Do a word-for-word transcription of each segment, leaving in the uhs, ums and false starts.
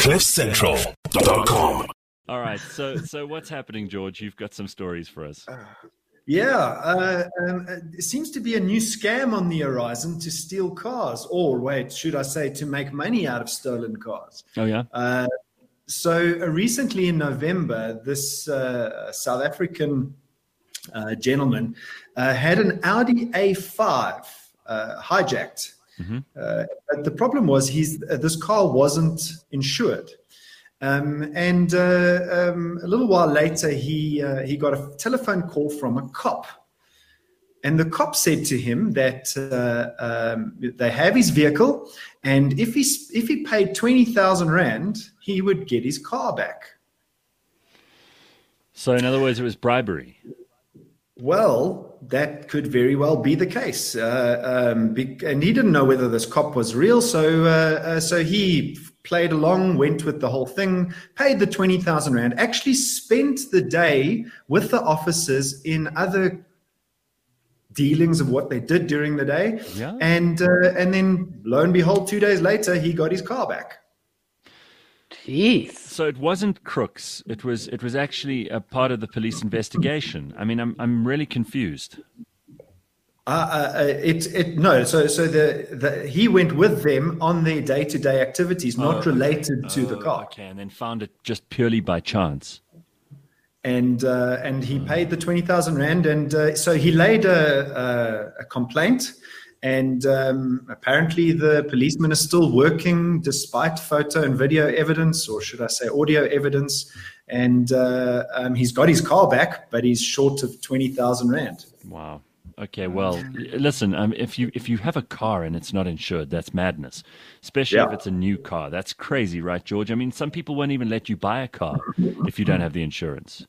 cliff central dot com. All right, so so what's happening, George? You've got some stories for us. Yeah, uh, um, it seems to be a new scam on the horizon to steal cars, or wait, should I say to make money out of stolen cars. Oh, yeah? Uh, so uh, recently in November, this uh, South African uh, gentleman uh, had an Audi A five uh, hijacked. Mm-hmm. Uh, but the problem was he's, uh, this car wasn't insured. Um, and uh, um, a little while later, he uh, he got a telephone call from a cop. And the cop said to him that uh, um, they have his vehicle, and if he, if he paid twenty thousand rand, he would get his car back. So in other words, it was bribery. Well, that could very well be the case. Uh, um, be, and he didn't know whether this cop was real, so uh, uh, so he played along, went with the whole thing, paid the twenty thousand rand, actually spent the day with the officers in other dealings of what they did during the day. Yeah. And uh, and then lo and behold, two days later, he got his car back. Jeez. So it wasn't crooks. It was it was actually a part of the police investigation. I mean, I'm I'm really confused. Uh, uh, it it no. So so the, the he went with them on their day to day activities, not Oh, related to oh, the car. Okay, and then found it just purely by chance. And uh, and he paid the twenty thousand rand, and uh, so he laid a, a, a complaint. And um, apparently the policeman is still working despite photo and video evidence, or should I say audio evidence. And uh, um, he's got his car back, but he's short of twenty thousand rand. Wow. Okay, well, listen, um, if you if you have a car and it's not insured, that's madness, especially Yeah. if it's a new car. That's crazy, right, George? I mean, some people won't even let you buy a car if you don't have the insurance.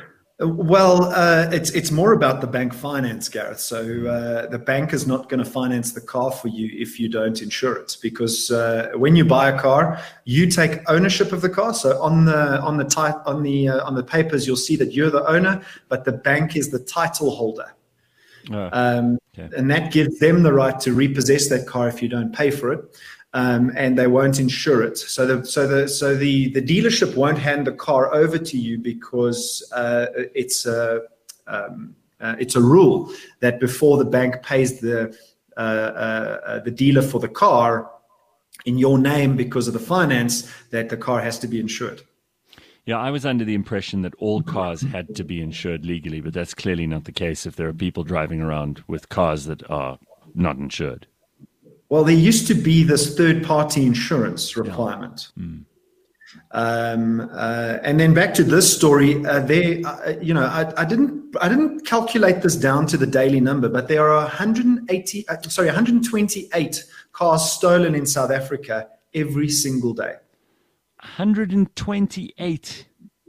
Well, uh, it's it's more about the bank finance, Gareth. So uh, the bank is not going to finance the car for you if you don't insure it, because uh, when you buy a car, you take ownership of the car. So on the on the tit- on the uh, on the papers, you'll see that you're the owner, but the bank is the title holder. Oh, Um, okay. And that gives them the right to repossess that car if you don't pay for it, um, and they won't insure it. So the so the so the, the dealership won't hand the car over to you because uh, it's a um, uh, it's a rule that before the bank pays the uh, uh, uh, the dealer for the car in your name because of the finance, that the car has to be insured. Yeah, I was under the impression that all cars had to be insured legally, but that's clearly not the case if there are people driving around with cars that are not insured. Well, there used to be this third-party insurance requirement. Yeah. Mm. Um, uh, and then back to this story, uh, there, uh, you know, I, I didn't, I didn't calculate this down to the daily number, but there are one hundred eighty, uh, sorry, one hundred twenty-eight cars stolen in South Africa every single day. one hundred twenty-eight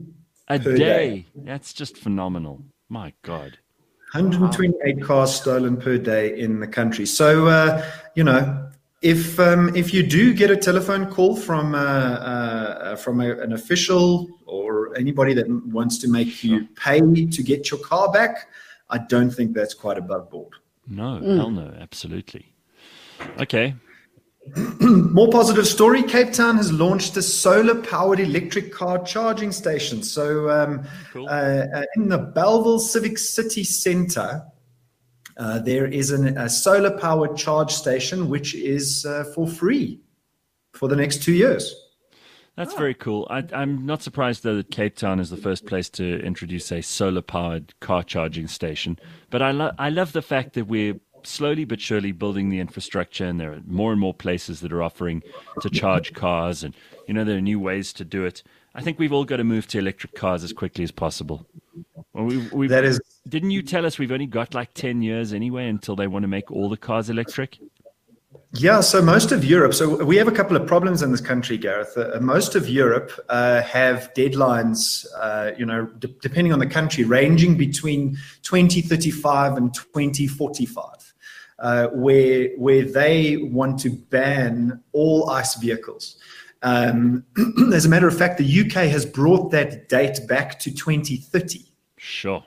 a Per day. day. That's just phenomenal. My God. one hundred twenty-eight cars stolen per day in the country. So, uh, you know, if um, if you do get a telephone call from uh, uh, from a, an official or anybody that wants to make you pay to get your car back, I don't think that's quite above board. No, hell no, absolutely. Okay. More positive story. Cape Town has launched a solar-powered electric car charging station. So um, Cool. uh, uh, in the Bellville Civic City Centre, uh, there is an, a solar-powered charge station which is uh, for free for the next two years. That's very cool. I, I'm not surprised, though, that Cape Town is the first place to introduce a solar-powered car charging station. But I, lo- I love the fact that we're slowly but surely building the infrastructure, and there are more and more places that are offering to charge cars, and you know there are new ways to do it. I think we've all got to move to electric cars as quickly as possible. Well, we've, we've, That is- didn't you tell us we've only got like ten years anyway until they want to make all the cars electric? Yeah, so most of Europe, so we have a couple of problems in this country, Gareth. Uh, most of Europe uh, have deadlines, uh, you know, d- depending on the country, ranging between twenty thirty-five and twenty forty-five, uh, where where they want to ban all ICE vehicles. Um, as a matter of fact, the U K has brought that date back to twenty thirty. Sure.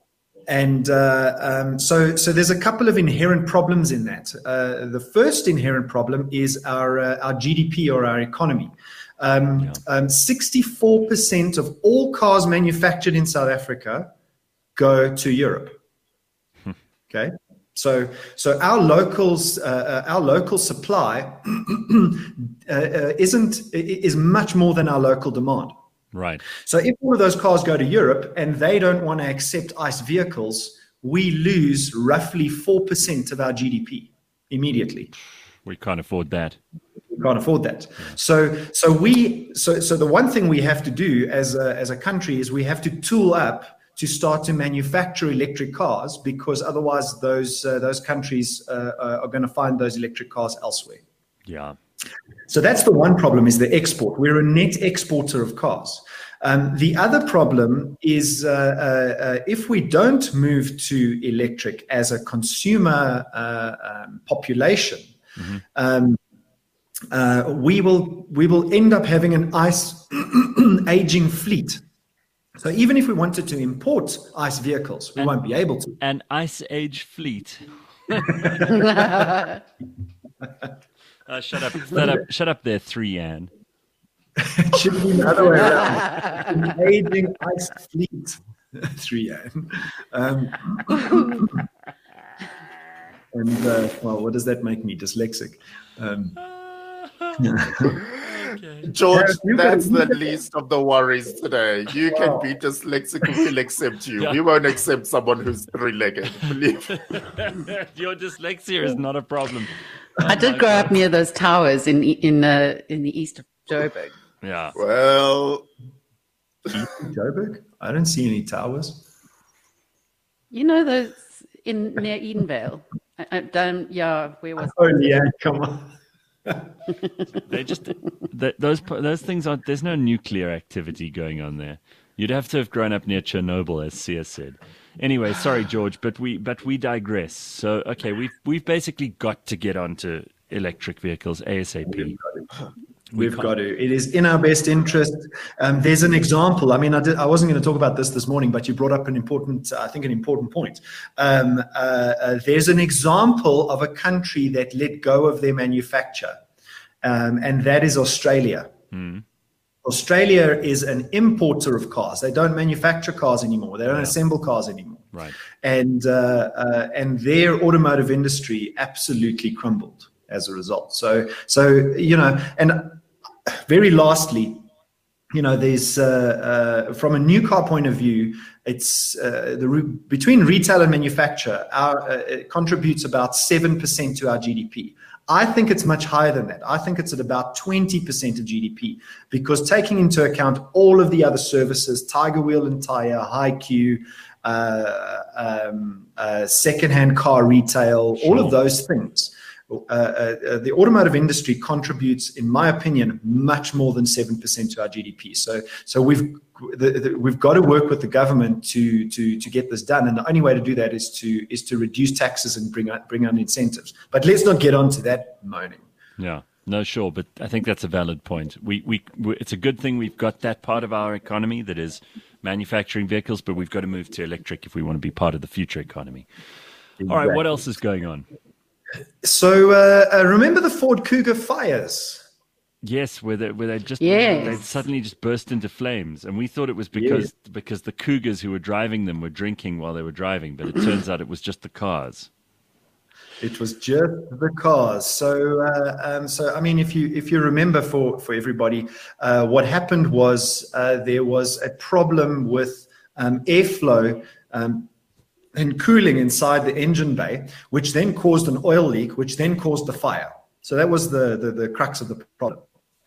And uh, um, so, so there's a couple of inherent problems in that. Uh, the first inherent problem is our uh, our G D P or our economy. Um, Yeah. um, sixty-four percent of all cars manufactured in South Africa go to Europe. Okay, so so our locals, uh, uh, our local supply uh, uh, isn't is much more than our local demand. Right. So if all of those cars go to Europe and they don't want to accept ICE vehicles, we lose roughly four percent of our G D P immediately. We can't afford that. We can't afford that. So, so we, so, so the one thing we have to do as a, as a country is we have to tool up to start to manufacture electric cars, because otherwise those uh, those countries uh, are going to find those electric cars elsewhere. Yeah. So that's the one problem, is the export. We're a net exporter of cars. Um, the other problem is uh, uh, uh, if we don't move to electric as a consumer uh, um, population, mm-hmm. um, uh, we will we will end up having an ICE aging fleet. So even if we wanted to import ICE vehicles, we and, won't be able to. An Ice Age fleet. uh, shut up! Shut up! Shut up! There, three Anne. It should be the other way around. An aging ICE fleet, three Anne. Um, and uh, well, what does that make me? Dyslexic. Um, Okay. George, that's the least of the worries today. You can be dyslexic, we'll accept you. Yeah. We won't accept someone who's three-legged. Believe me. Your dyslexia is not a problem. I did grow up near those towers in in uh, in the east of Joburg. Yeah. Well, Joburg? I don't see any towers. You know those in near Edenvale. I, I don't. Yeah, where was? Oh yeah, come on. They just th- those those things aren't. There's no nuclear activity going on there. You'd have to have grown up near Chernobyl, as Sia said. Anyway, sorry, George, but we but we digress. So okay, we've we've basically got to get onto electric vehicles ASAP. We've got to. It is in our best interest. Um, there's an example. I mean, I, did, I wasn't going to talk about this this morning, but you brought up an important, I think, an important point. Um, uh, uh, there's an example of a country that let go of their manufacture, um, and that is Australia. Mm. Australia is an importer of cars. They don't manufacture cars anymore. They don't yeah. assemble cars anymore. Right. And uh, uh, and their automotive industry absolutely crumbled as a result. So so you know and. Very lastly, you know, there's uh, uh, from a new car point of view, it's uh, the re- between retail and manufacture, our uh, it contributes about seven percent to our G D P. I think it's much higher than that. I think it's at about twenty percent of G D P, because taking into account all of the other services, Tiger Wheel and Tire, HiQ, uh, um, uh, secondhand car retail, sure. all of those things. Uh, uh, the automotive industry contributes, in my opinion, much more than seven percent to our G D P. So, so we've the, the, we've got to work with the government to to to get this done, and the only way to do that is to is to reduce taxes and bring out bring on incentives. But let's not get onto that moaning. Yeah, no, sure, but I think that's a valid point. We, we we it's a good thing we've got that part of our economy that is manufacturing vehicles, but we've got to move to electric if we want to be part of the future economy. Exactly. All right, what else is going on? So uh, uh, remember the Ford Kuga fires? Yes, where they, where they just yes. they suddenly just burst into flames, and we thought it was because yes. because the Cougars who were driving them were drinking while they were driving, but it turns out it was just the cars. It was just the cars. So, uh, um, so I mean, if you if you remember, for for everybody, uh, what happened was uh, there was a problem with um, airflow. Um, and cooling inside the engine bay, which then caused an oil leak, which then caused the fire. So that was the, the, the crux of the problem.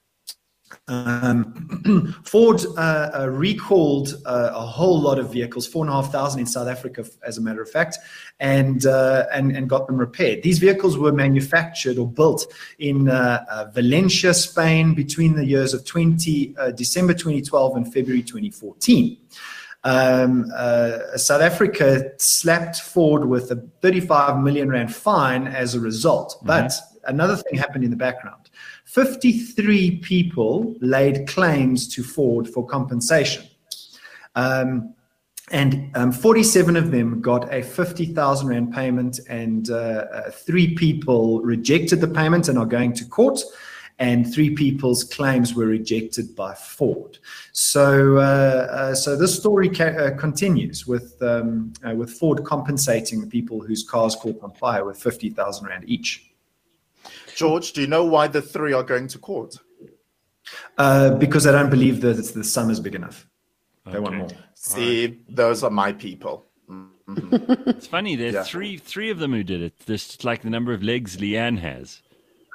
Um, Ford uh, uh, recalled uh, a whole lot of vehicles, four and a half thousand in South Africa, as a matter of fact, and, uh, and, and got them repaired. These vehicles were manufactured or built in uh, uh, Valencia, Spain, between the years of twenty, uh, December twenty twelve and February twenty fourteen. Um, uh, South Africa slapped Ford with a thirty-five million rand fine as a result. Mm-hmm. But another thing happened in the background. fifty-three people laid claims to Ford for compensation. Um, and um, forty-seven of them got a fifty thousand rand payment, and uh, uh, three people rejected the payment and are going to court. and three people's claims were rejected by Ford. So, uh, uh, so this story ca- uh, continues with um, uh, with Ford compensating the people whose cars caught on fire with fifty thousand rand each. George, do you know why the three are going to court? Uh, because I don't believe that it's, the sum is big enough. They okay. want more. See, right. Those are my people. Mm-hmm. It's funny. There's yeah. three three of them who did it. This like the number of legs Leanne has.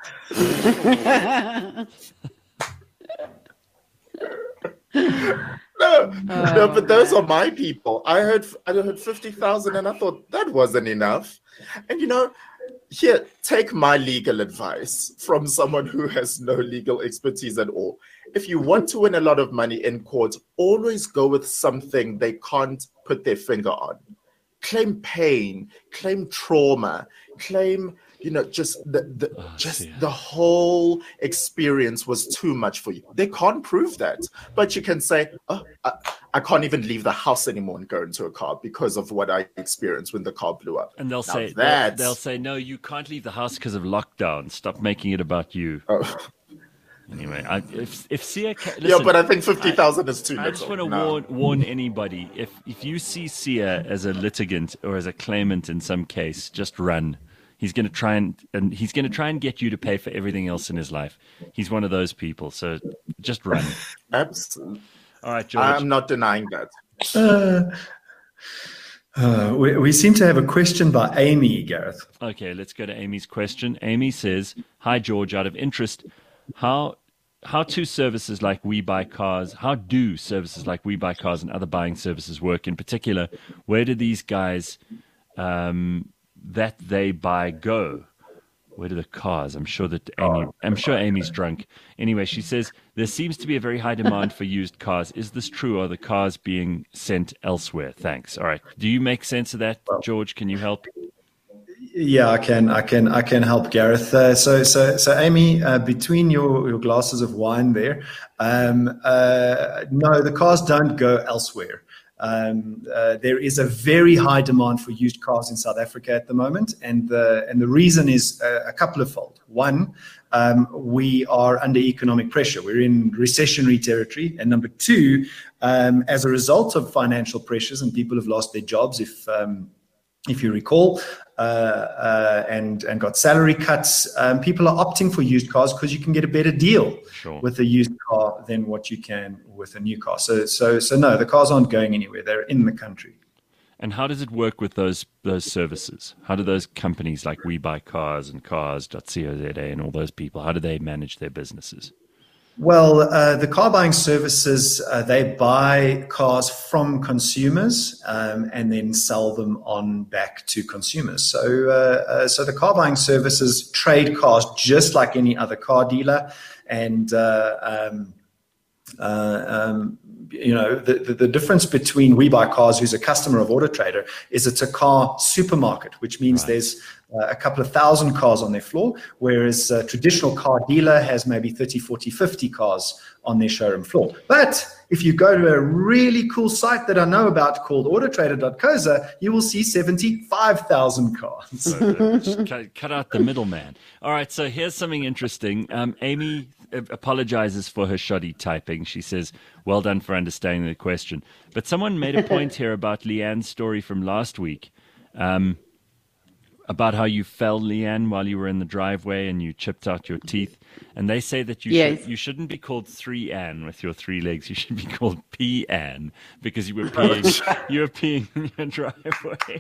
no, oh, no, but those man. are my people. I heard I heard fifty thousand, and I thought that wasn't enough. And you know, here, take my legal advice from someone who has no legal expertise at all. If you want to win a lot of money in court, always go with something they can't put their finger on. Claim pain, claim trauma, claim, you know, just the, the oh, just yeah. the whole experience was too much for you. They can't prove that, but you can say, oh, I, I can't even leave the house anymore and go into a car because of what I experienced when the car blew up. And they'll now say that they'll, they'll say, no, you can't leave the house because of lockdown. Stop making it about you. Oh. Anyway, I, if if Sia, ca- listen, yeah, but I think fifty thousand is too I little. I just want to no. warn warn anybody: if if you see Sia as a litigant or as a claimant in some case, just run. He's going to try and and he's going to try and get you to pay for everything else in his life. He's one of those people, so just run. Absolutely. All right, George. I'm not denying that. Uh, uh, we, we seem to have a question by Amy, Gareth. Okay, let's go to Amy's question. Amy says, "Hi, George. Out of interest, how how do services like We Buy Cars, how do services like We Buy Cars and other buying services work? In particular, where do these guys um, that they buy go? Where do the cars? I'm sure that Amy, I'm sure Amy's drunk. Anyway, she says there seems to be a very high demand for used cars. Is this true? Or are the cars being sent elsewhere? Thanks. All right. Do you make sense of that, George? Can you help? Yeah, I can. I can. I can help, Gareth. Uh, so, so, so, Amy, uh, between your, your glasses of wine there, um, uh, no, the cars don't go elsewhere. Um, uh, there is a very high demand for used cars in South Africa at the moment, and the and the reason is uh, a couple of fold. One, um, we are under economic pressure; we're in recessionary territory, and number two, um, as a result of financial pressures, and people have lost their jobs. If um, if you recall, uh, uh, and and got salary cuts, um, people are opting for used cars because you can get a better deal sure. with a used car than what you can with a new car. So, so, so no, the cars aren't going anywhere; they're in the country. And how does it work with those those services? How do those companies like We Buy Cars and Cars dot co dot za and all those people, how do they manage their businesses? Well, uh, the car buying services, uh, they buy cars from consumers um, and then sell them on back to consumers. So, uh, uh, so the car buying services trade cars just like any other car dealer. And, uh, um, uh, um, you know, the, the, the difference between We Buy Cars, who's a customer of Auto Trader, is it's a car supermarket, which means right. there's uh, a couple of thousand cars on their floor, whereas a traditional car dealer has maybe thirty, forty, fifty cars on their showroom floor. But if you go to a really cool site that I know about called auto trader dot co dot za, you will see seventy-five thousand cars. So, just cut, cut out the middleman. All right, so here's something interesting. Um, Amy apologizes for her shoddy typing. She says, well done for understanding the question. But someone made a point here about Leanne's story from last week, um, about how you fell, Leanne, while you were in the driveway and you chipped out your teeth. And they say that you yes. should, you shouldn't be called Three Ann with your three legs. You should be called P Ann because you were peeing, you were peeing in your driveway.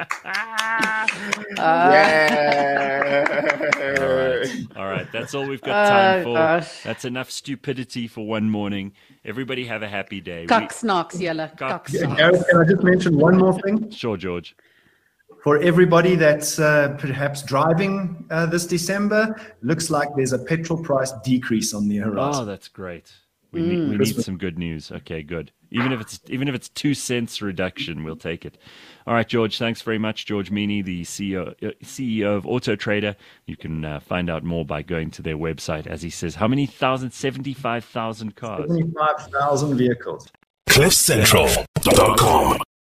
uh, yeah. All right. All right. That's all we've got time oh, for. Gosh. That's enough stupidity for one morning. Everybody have a happy day. Cocksnocks, yella. Cock Yeah, Gareth, can I just mention one more thing? Sure, George. For everybody that's uh, perhaps driving uh, this December, looks like there's a petrol price decrease on the horizon. Oh, that's great. We, mm. need, we need some good news. Okay, good. Even if it's even if it's two cents reduction, we'll take it. All right, George. Thanks very much, George Meany, the C E O, uh, C E O of Auto Trader. You can uh, find out more by going to their website. As he says, how many thousand? Seventy-five thousand cars. Seventy-five thousand vehicles. cliff central dot com